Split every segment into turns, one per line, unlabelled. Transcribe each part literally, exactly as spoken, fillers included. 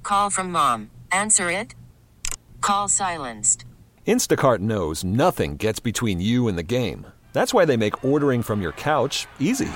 Call from mom. Answer it. Call silenced.
Instacart knows nothing gets between you and the game. That's why they make ordering from your couch easy.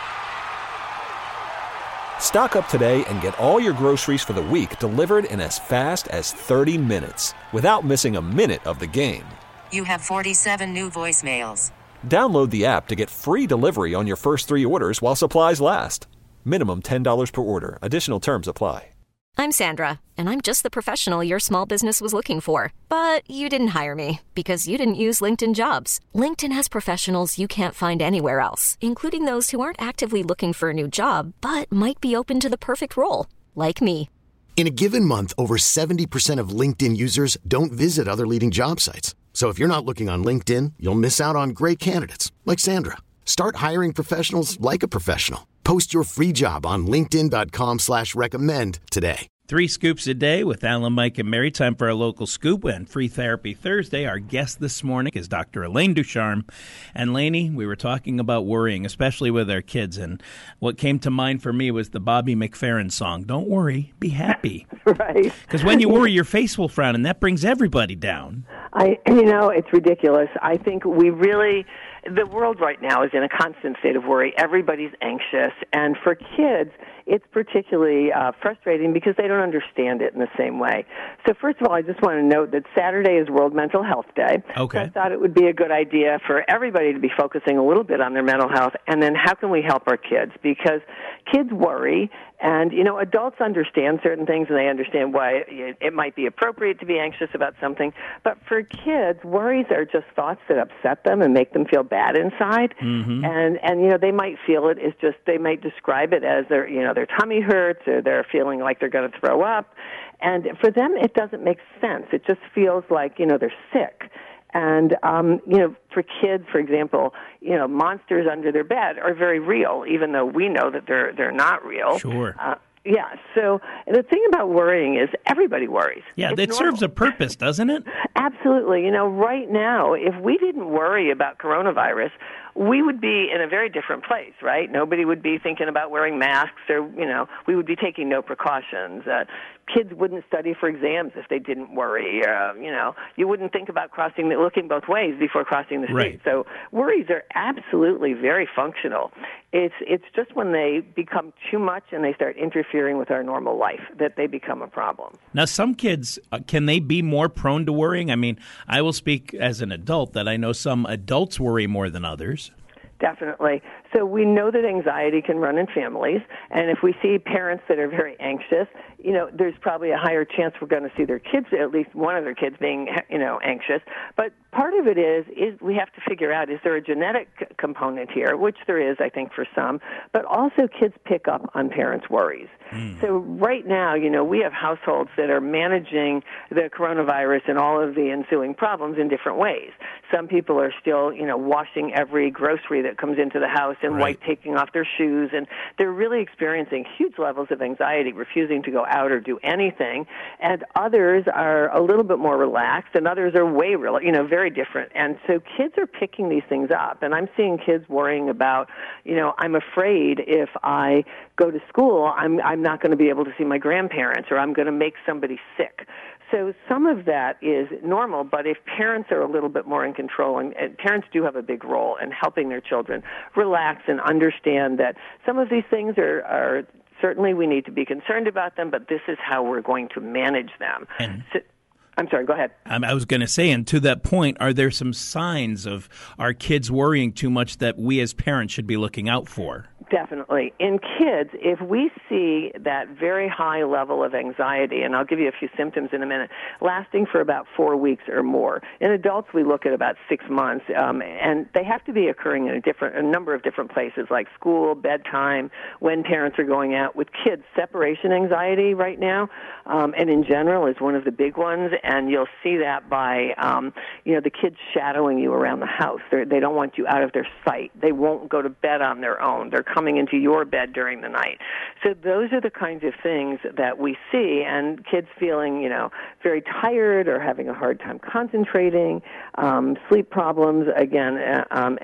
Stock up today and get all your groceries for the week delivered in as fast as thirty minutes without missing a minute of the game.
You have forty-seven new voicemails.
Download the app to get free delivery on your first three orders while supplies last. Minimum ten dollars per order. Additional terms apply.
I'm Sandra, and I'm just the professional your small business was looking for. But you didn't hire me because you didn't use LinkedIn Jobs. LinkedIn has professionals you can't find anywhere else, including those who aren't actively looking for a new job, but might be open to the perfect role, like me.
In a given month, over seventy percent of LinkedIn users don't visit other leading job sites. So if you're not looking on LinkedIn, you'll miss out on great candidates like Sandra. Start hiring professionals like a professional. Post your free job on linkedin.com slash recommend today.
Three Scoops a Day with Alan, Mike, and Mary. Time for our local scoop and Free Therapy Thursday. Our guest this morning is Doctor Elaine Ducharme. And Lainey, we were talking about worrying, especially with our kids. And what came to mind for me was the Bobby McFerrin song, Don't Worry, Be Happy.
Right.
Because when you worry, your face will frown, and that brings everybody down.
I, you know, it's ridiculous. I think we really... The world right now is in a constant state of worry. Everybody's anxious. And for kids, it's particularly uh, frustrating because they don't understand it in the same way. So first of all, I just want to note that Saturday is World Mental Health Day.
Okay.
So I thought it would be a good idea for everybody to be focusing a little bit on their mental health. And then how can we help our kids? Because kids worry. And, you know, adults understand certain things, and they understand why it might be appropriate to be anxious about something. But for kids, worries are just thoughts that upset them and make them feel bad inside.
Mm-hmm.
And, and, you know, they might feel it as just, they might describe it as their, you know, their tummy hurts or they're feeling like they're going to throw up. And for them, it doesn't make sense. It just feels like, you know, they're sick. And, um, you know, for kids, for example, you know, monsters under their bed are very real, even though we know that they're they're not real.
Sure.
Uh, yeah, so the thing about worrying is everybody worries.
Yeah,
it's
that
normal.
serves a purpose, doesn't it?
Absolutely. You know, right now, if we didn't worry about coronavirus, we would be in a very different place, right? Nobody would be thinking about wearing masks or, you know, we would be taking no precautions. Uh, kids wouldn't study for exams if they didn't worry. Uh, you know, you wouldn't think about crossing, the, looking both ways before crossing the street.
Right.
So worries are absolutely very functional. It's it's just when they become too much and they start interfering with our normal life that they become a problem.
Now, some kids, uh, can they be more prone to worrying? I mean, I will speak as an adult that I know some adults worry more than others.
Definitely. So we know that anxiety can run in families, and if we see parents that are very anxious, you know, there's probably a higher chance we're going to see their kids, at least one of their kids being, you know, anxious. But part of it is, is we have to figure out, is there a genetic component here, which there is, I think, for some, but also kids pick up on parents' worries. Mm. So right now, you know, we have households that are managing the coronavirus and all of the ensuing problems in different ways. Some people are still, you know, washing every grocery that comes into the house and
right.
white taking off their shoes, and they're really experiencing huge levels of anxiety, refusing to go out or do anything. And others are a little bit more relaxed, and others are way, real, you know, very different. And so kids are picking these things up, and I'm seeing kids worrying about, you know, I'm afraid if I go to school, I'm I'm not going to be able to see my grandparents, or I'm going to make somebody sick. So some of that is normal, but if parents are a little bit more in control, and, and parents do have a big role in helping their children relax and understand that some of these things are, are certainly we need to be concerned about them, but this is how we're going to manage them.
And
so, I'm sorry, go ahead.
I was going to say, and to that point, are there some signs of our kids worrying too much that we as parents should be looking out for?
Definitely. In kids, if we see that very high level of anxiety, and I'll give you a few symptoms in a minute, lasting for about four weeks or more. In adults, we look at about six months, um, and they have to be occurring in a different, a number of different places, like school, bedtime, when parents are going out. With kids, separation anxiety right now, um, and in general, is one of the big ones, and you'll see that by, um, you know, the kids shadowing you around the house. They're, they don't want you out of their sight. They won't go to bed on their own. They're coming into your bed during the night. So those are the kinds of things that we see, and kids feeling, you know, very tired or having a hard time concentrating, um, sleep problems, again, uh, um, and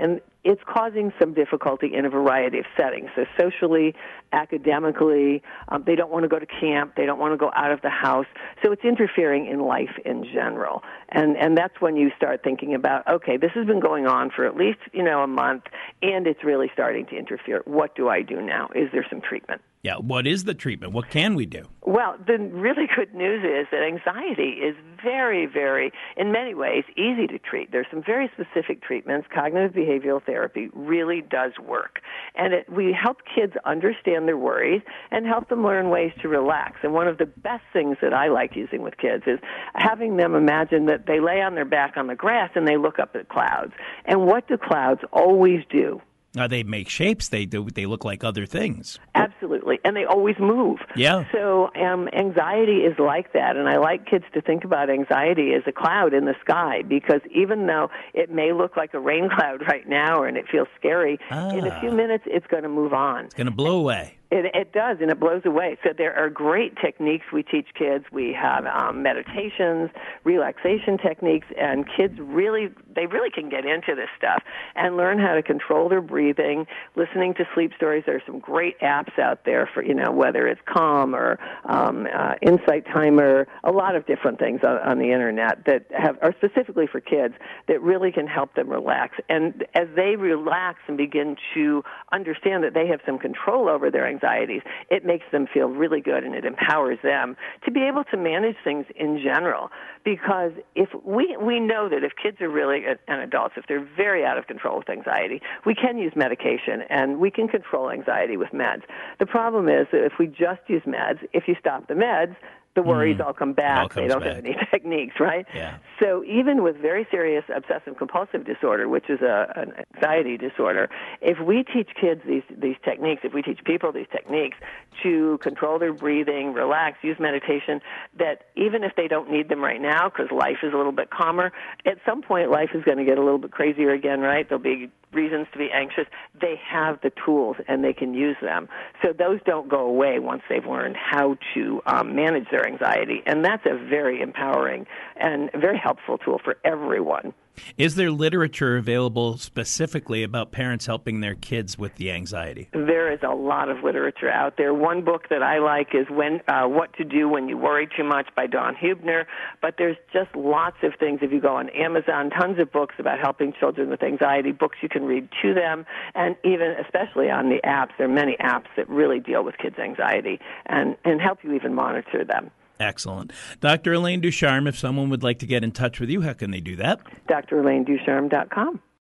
it's causing some difficulty in a variety of settings. So socially, academically, um, they don't want to go to camp, they don't want to go out of the house. So it's interfering in life in general. And and that's when you start thinking about, okay, this has been going on for at least, you know, a month, and it's really starting to interfere. What do I do now? Is there some treatment?
Yeah, what is the treatment? What can we do?
Well, the really good news is that anxiety is very, very, in many ways, easy to treat. There's some very specific treatments. Cognitive behavioral therapy really does work. And it, we help kids understand their worries and help them learn ways to relax. And one of the best things that I like using with kids is having them imagine that they lay on their back on the grass and they look up at clouds. And what do clouds always do?
Uh, they make shapes. They do. They look like other things.
Absolutely, and they always move.
Yeah.
So um, anxiety is like that, and I like kids to think about anxiety as a cloud in the sky, because even though it may look like a rain cloud right now and it feels scary,
ah.
in a few minutes it's going to move on.
It's going to blow away.
It, it does, and it blows away. So there are great techniques we teach kids. We have um, meditations, relaxation techniques, and kids really, they really can get into this stuff and learn how to control their breathing, listening to sleep stories. There are some great apps out there for, you know, whether it's Calm or um, uh, Insight Timer, a lot of different things on, on the Internet that have are specifically for kids that really can help them relax. And as they relax and begin to understand that they have some control over their anxiety, anxieties, it makes them feel really good, and it empowers them to be able to manage things in general. Because if we we know that if kids are really, and adults, if they're very out of control with anxiety, we can use medication, and we can control anxiety with meds. The problem is that if we just use meds, if you stop the meds, the worries mm. all come back.
All
they don't
back.
have any techniques, right?
Yeah.
So even with very serious obsessive-compulsive disorder, which is a, an anxiety disorder, if we teach kids these, these techniques, if we teach people these techniques to control their breathing, relax, use meditation, that even if they don't need them right now because life is a little bit calmer, at some point life is going to get a little bit crazier again, right? There'll be reasons to be anxious. They have the tools, and they can use them. So those don't go away once they've learned how to um, manage their anxiety, and that's a very empowering and very helpful tool for everyone.
Is there literature available specifically about parents helping their kids with the anxiety?
There is a lot of literature out there. One book that I like is when uh, What to Do When You Worry Too Much by Dawn Huebner, but there's just lots of things. If you go on Amazon, tons of books about helping children with anxiety, books you can read to them, and even especially on the apps. There are many apps that really deal with kids' anxiety and, and help you even monitor them.
Excellent. Doctor Elaine Ducharme, if someone would like to get in touch with you, how can they do that?
D R elaine ducharme dot com.